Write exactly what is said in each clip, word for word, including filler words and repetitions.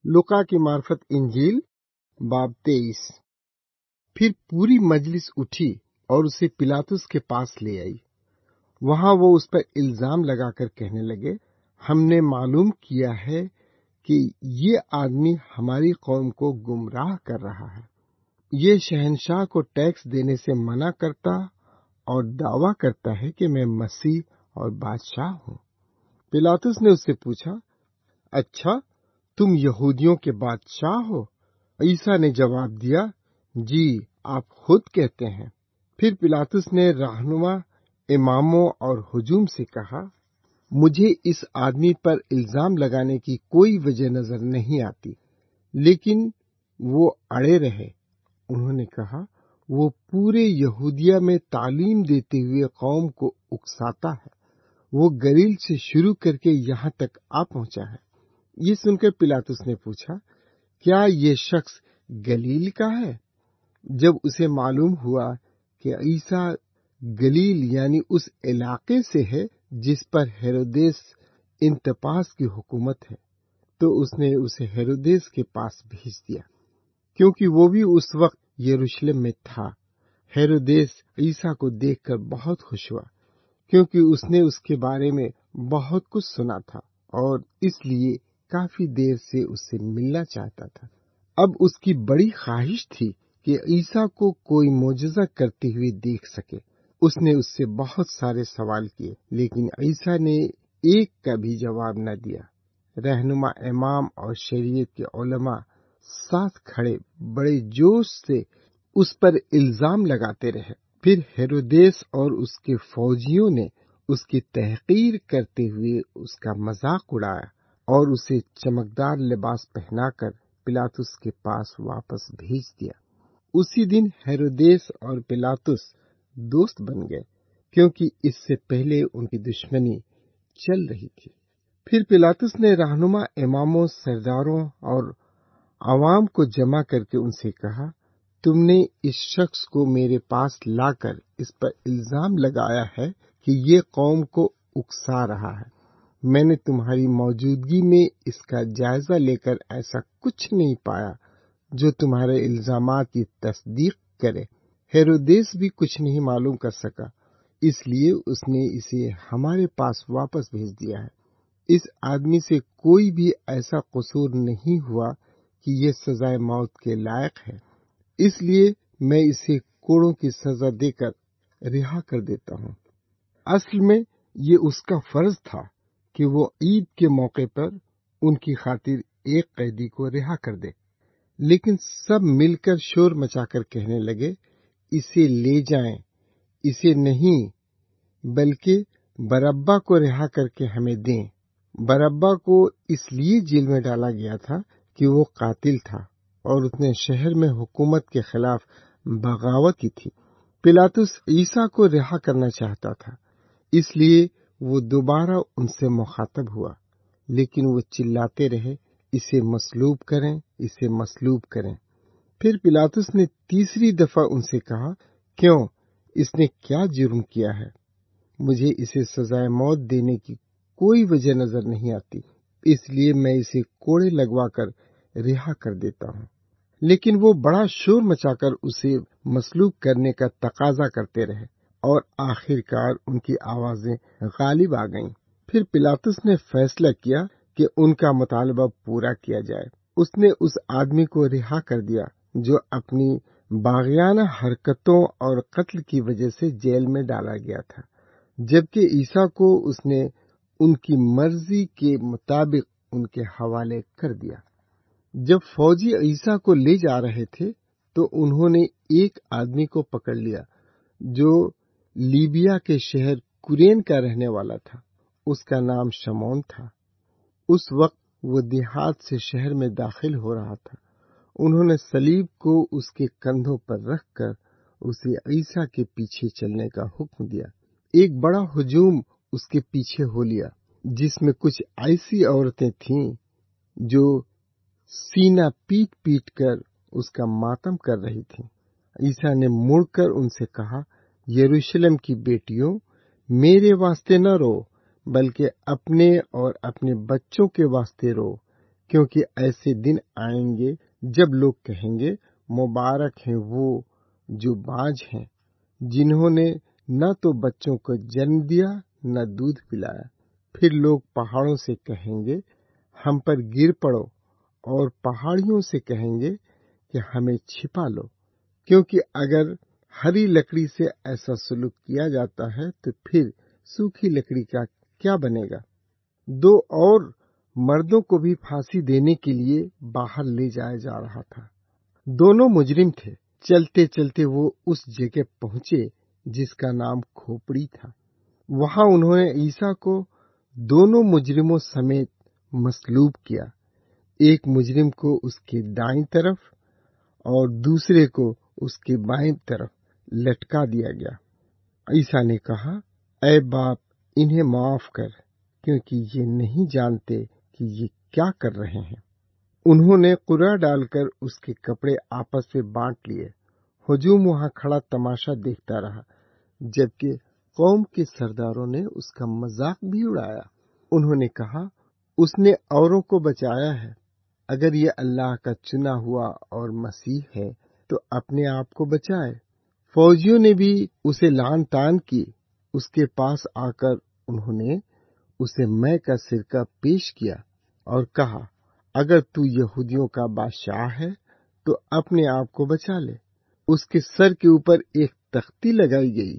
लूका की मार्फत इंजील बाब तेईस। फिर पूरी मजलिस उठी और उसे पिलातुस के पास ले आई। वहां वो उस पर इल्जाम लगाकर कहने लगे, हमने मालूम किया है कि ये आदमी हमारी कौम को गुमराह कर रहा है। ये शहंशाह को टैक्स देने से मना करता और दावा करता है कि मैं मसीह और बादशाह हूँ। पिलातुस ने उससे पूछा, अच्छा, तुम यहूदियों के बादशाह हो? ईसा ने जवाब दिया, जी, आप खुद कहते हैं। फिर पिलातुस ने रहनुमा इमामों और हुजूम से कहा, मुझे इस आदमी पर इल्जाम लगाने की कोई वजह नजर नहीं आती। लेकिन वो अड़े रहे। उन्होंने कहा, वो पूरे यहूदिया में तालीम देते हुए कौम को उकसाता है। वो गलील से शुरू करके यहाँ तक आ पहुंचा है। ये सुनकर पिलातुस ने पूछा, क्या ये शख्स गलील का है? जब उसे मालूम हुआ कि ईसा गलील यानी उस इलाके से है जिस पर हेरोदेस इंतपास की हुकूमत है, तो उसने उसे हेरोदेस के पास भेज दिया, क्योंकि वो भी उस वक्त यरूशलेम में था। हेरोदेस ईसा को देखकर बहुत खुश हुआ, क्योंकि उसने उसके बारे में बहुत कुछ सुना था और इसलिए काफी देर से उससे मिलना चाहता था। अब उसकी बड़ी ख्वाहिश थी कि ईसा को कोई मोजज़ा करते हुए देख सके। उसने उससे बहुत सारे सवाल किए, लेकिन ईसा ने एक का भी जवाब न दिया। रहनुमा इमाम और शरीयत के उलमा साथ खड़े बड़े जोश से उस पर इल्जाम लगाते रहे। फिर हेरोदेस और उसके फौजियों ने उसकी तहकीर करते हुए उसका मजाक उड़ाया और उसे चमकदार लिबास पहनाकर पिलातुस के पास वापस भेज दिया। उसी दिन हेरोदेस और पिलातुस दोस्त बन गए, क्योंकि इससे पहले उनकी दुश्मनी चल रही थी। फिर पिलातुस ने रहनुमा इमामों, सरदारों और आवाम को जमा करके उनसे कहा, तुमने इस शख्स को मेरे पास लाकर इस पर इल्जाम लगाया है कि ये कौम को उकसा रहा है। मैंने तुम्हारी मौजूदगी में इसका जायजा लेकर ऐसा कुछ नहीं पाया जो तुम्हारे इल्जामात की तस्दीक करे। हेरोदेस भी कुछ नहीं मालूम कर सका, इसलिए उसने इसे हमारे पास वापस भेज दिया है। इस आदमी से कोई भी ऐसा कसूर नहीं हुआ कि ये सजाए मौत के लायक है, इसलिए मैं इसे कोड़ों की सजा देकर रिहा कर देता हूँ। असल में ये उसका फर्ज था कि वो ईद के मौके पर उनकी खातिर एक कैदी को रिहा कर दे, लेकिन सब मिलकर शोर मचाकर कहने लगे, इसे ले जाएं, इसे नहीं, बल्कि बरअब्बा को रिहा करके हमें दें। बरअब्बा को इसलिए जेल में डाला गया था कि वो कातिल था और उसने शहर में हुकूमत के खिलाफ बगावत की थी। पिलातुस ईसा को रिहा करना चाहता था, इसलिए वो दोबारा उनसे मुखातब हुआ, लेकिन वो चिल्लाते रहे, इसे मसलूब करें, इसे मसलूब करें। फिर पिलातुस ने तीसरी दफा उनसे कहा, क्यों, इसने क्या जुर्म किया है? मुझे इसे सजाए मौत देने की कोई वजह नजर नहीं आती, इसलिए मैं इसे कोड़े लगवाकर रिहा कर देता हूँ। लेकिन वो बड़ा शोर मचाकर उसे मसलूब करने का तकाजा करते रहे और आखिरकार उनकी आवाजें गालिब आ गईं। फिर पिलातुस ने फैसला किया कि उनका मुतालबा पूरा किया जाए। उसने उस आदमी को रिहा कर दिया जो अपनी बागियाना हरकतों और कत्ल की वजह से जेल में डाला गया था, जबकि ईसा को उसने उनकी मर्जी के मुताबिक उनके हवाले कर दिया। जब फौजी ईसा को ले जा रहे थे तो उन्होंने एक आदमी को पकड़ लिया जो लीबिया के शहर कुरेन का रहने वाला था। उसका नाम शमौन था। उस वक्त वो देहात से शहर में दाखिल हो रहा था। उन्होंने सलीब को उसके कंधों पर रखकर उसे ईसा के पीछे चलने का हुक्म दिया। एक बड़ा हुजूम उसके पीछे हो लिया, जिसमें कुछ ऐसी औरतें थीं जो सीना पीट पीट कर उसका मातम कर रही थीं। ईसा ने मुड़कर उनसे कहा, यरूशलेम की बेटियों, मेरे वास्ते न रो, बल्कि अपने और अपने बच्चों के वास्ते रो, کیونکہ ایسے دن آئیں گے جب لوگ کہیں گے مبارک ہیں وہ جو باج ہیں، جنہوں نے نہ تو بچوں کو جنم دیا نہ دودھ پلایا۔ پھر لوگ پہاڑوں سے کہیں گے ہم پر گر پڑو، اور پہاڑیوں سے کہیں گے کہ ہمیں چھپا لو، کیونکہ اگر ہری لکڑی سے ایسا سلوک کیا جاتا ہے تو پھر سوکھی لکڑی کا کیا بنے گا۔ دو اور مردوں کو بھی پھانسی دینے کے لیے باہر لے جایا جا رہا تھا۔ دونوں مجرم تھے۔ چلتے چلتے وہ اس جگہ پہنچے جس کا نام کھوپڑی تھا۔ وہاں انہوں نے عیسیٰ کو دونوں مجرموں سمیت مصلوب کیا، ایک مجرم کو اس کے دائیں طرف اور دوسرے کو اس کے بائیں طرف لٹکا دیا گیا۔ عیسیٰ نے کہا، اے باپ انہیں معاف کر، کیونکہ یہ نہیں جانتے کہ یہ کیا کر رہے ہیں۔ انہوں نے قرعہ ڈال کر اس کے کپڑے آپس میں بانٹ لیے۔ ہجوم وہاں کھڑا تماشا دیکھتا رہا، جبکہ قوم کے سرداروں نے اس کا مذاق بھی اڑایا۔ انہوں نے کہا، اس نے اوروں کو بچایا ہے، اگر یہ اللہ کا چنا ہوا اور مسیح ہے تو اپنے آپ کو بچائے۔ فوجیوں نے بھی اسے لعن طعن کی۔ اس کے پاس آ کر انہوں نے اسے مے کا سرکہ پیش کیا اور کہا، اگر تو یہودیوں کا بادشاہ ہے تو اپنے آپ کو بچا لے۔ اس کے سر کے اوپر ایک تختی لگائی گئی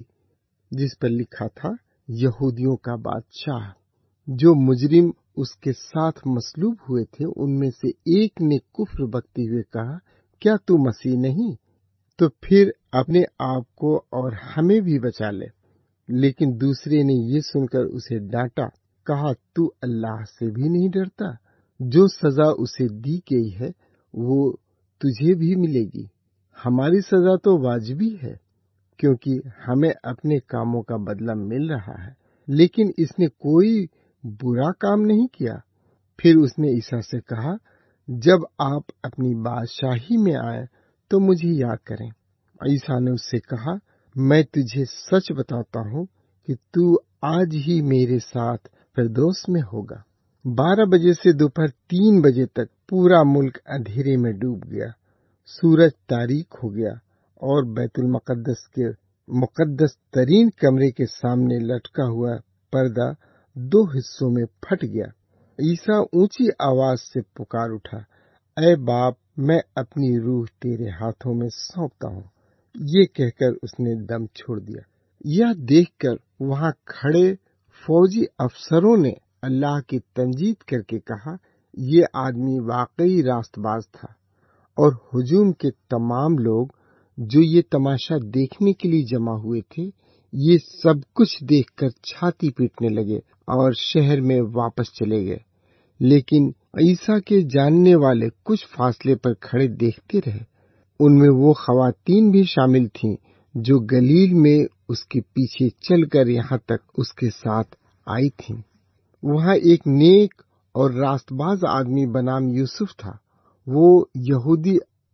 جس پر لکھا تھا، یہودیوں کا بادشاہ۔ جو مجرم اس کے ساتھ مصلوب ہوئے تھے ان میں سے ایک نے کفر بکتے ہوئے کہا، کیا تو مسیح نہیں؟ تو پھر اپنے آپ کو اور ہمیں بھی بچا لے۔ لیکن دوسرے نے یہ سن کر اسے ڈانٹا، کہا، تو اللہ سے بھی نہیں ڈرتا؟ جو سزا اسے دی گئی ہے وہ تجھے بھی ملے گی۔ ہماری سزا تو واجبی ہے، کیونکہ ہمیں اپنے کاموں کا بدلہ مل رہا ہے، لیکن اس نے کوئی برا کام نہیں کیا۔ پھر اس نے عیسیٰ سے کہا، جب آپ اپنی بادشاہی میں آئیں تو مجھے یاد کریں۔ عیسیٰ نے اس سے کہا، میں تجھے سچ بتاتا ہوں کہ تو آج ہی میرے ساتھ فردوس میں ہوگا۔ بارہ بجے سے دوپہر تین بجے تک پورا ملک اندھیرے میں ڈوب گیا۔ سورج تاریک ہو گیا اور بیت المقدس کے مقدس ترین کمرے کے سامنے لٹکا ہوا پردہ دو حصوں میں پھٹ گیا۔ عیسیٰ اونچی آواز سے پکار اٹھا، اے باپ میں اپنی روح تیرے ہاتھوں میں سونپتا ہوں۔ یہ کہہ کر اس نے دم چھوڑ دیا۔ یہ دیکھ کر وہاں کھڑے فوجی افسروں نے اللہ کی تمجید کر کے کہا، یہ آدمی واقعی راست باز تھا۔ اور ہجوم کے تمام لوگ جو یہ تماشا دیکھنے کے لیے جمع ہوئے تھے، یہ سب کچھ دیکھ کر چھاتی پیٹنے لگے اور شہر میں واپس چلے گئے۔ لیکن عیسیٰ کے جاننے والے کچھ فاصلے پر کھڑے دیکھتے رہے۔ ان میں وہ خواتین بھی شامل تھیں جو گلیل میں اس کے پیچھے چل کر یہاں تک اس کے ساتھ آئی تھیں۔ وہاں ایک نیک اور راست باز آدمی بنام یوسف تھا۔ وہ یہودی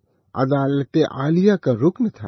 عدالت عالیہ کا رکن تھا،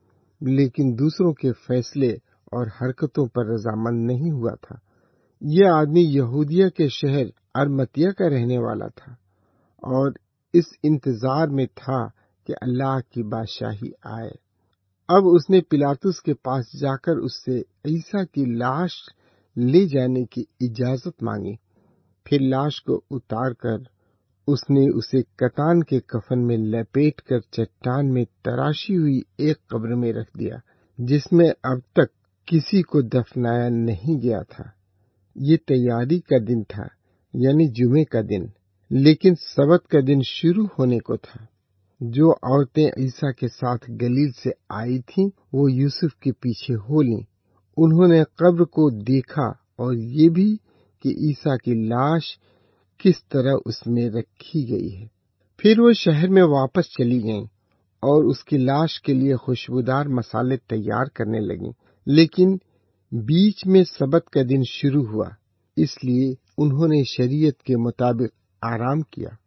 لیکن دوسروں کے فیصلے اور حرکتوں پر رضامند نہیں ہوا تھا۔ یہ آدمی یہودیہ کے شہر ارمتیہ کا رہنے والا تھا اور اس انتظار میں تھا کہ اللہ کی بادشاہی آئے۔ اب اس نے پلاطس کے پاس جا کر اس سے عیسیٰ کی لاش لے جانے کی اجازت مانگی۔ پھر لاش کو اتار کر اس نے اسے کتان کے کفن میں لپیٹ کر چٹان میں تراشی ہوئی ایک قبر میں رکھ دیا، جس میں اب تک کسی کو دفنایا نہیں گیا تھا۔ یہ تیاری کا دن تھا، یعنی جمعے کا دن، لیکن سبت کا دن شروع ہونے کو تھا۔ جو عورتیں عیسیٰ کے ساتھ گلیل سے آئی تھیں وہ یوسف کے پیچھے ہو لیں۔ انہوں نے قبر کو دیکھا اور یہ بھی کہ عیسیٰ کی لاش کس طرح اس میں رکھی گئی ہے۔ پھر وہ شہر میں واپس چلی گئیں اور اس کی لاش کے لیے خوشبودار مسالے تیار کرنے لگیں، لیکن بیچ میں سبت کا دن شروع ہوا، اس لیے انہوں نے شریعت کے مطابق آرام کیا۔